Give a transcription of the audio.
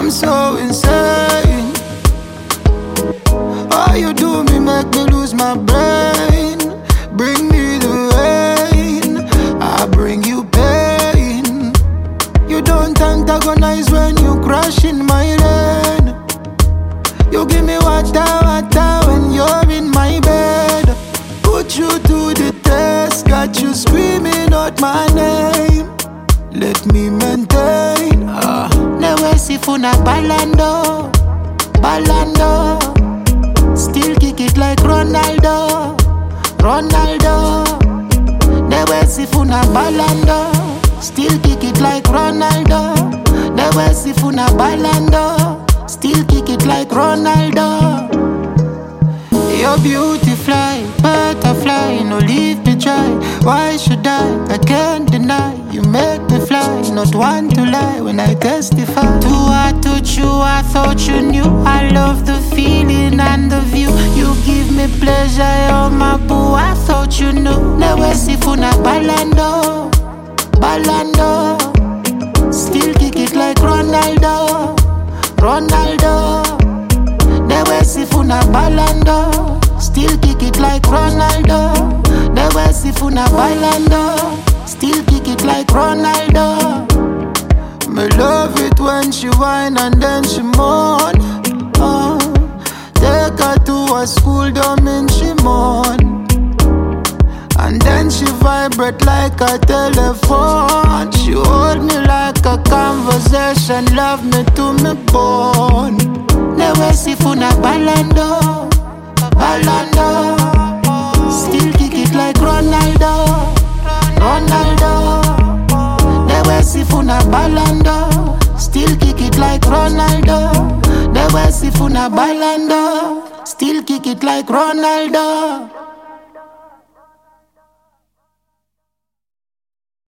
I'm so insane. All you do me make me lose my brain. Bring me the rain, I bring you pain. You don't antagonize when you crash in my lane. You give me water, water when you're in my bed. Put you to the test, got you screaming out my name. Let me maintain. Never see funa balando, balando. Still kick it like Ronaldo, Ronaldo. Never see funa balando. Still kick it like Ronaldo. Never see funa balando. Still kick it like Ronaldo. Your beauty fly, butterfly, no leave me dry. Why should I can't deny. You make me fly, not one to lie when I testify. To I touch you, I thought you knew. I love the feeling and the view. You give me pleasure, oh my boo, I thought you knew. Never see funa balando, balando. Still kick it like Ronaldo, Ronaldo. Never see funa balando. Still kick it like Ronaldo. Never see funa balando. Still kick it like Ronaldo. Me love it when she whine and then she moan. Take her to a school, don't mean she moan. And then she vibrate like a telephone. She hold me like a conversation, love me to me bone. Never see funa balando, balando. Still kick it like Ronaldo, Ronaldo. Never see funa balando. Still kick it like Ronaldo. Never see funa balando. Still kick it like Ronaldo.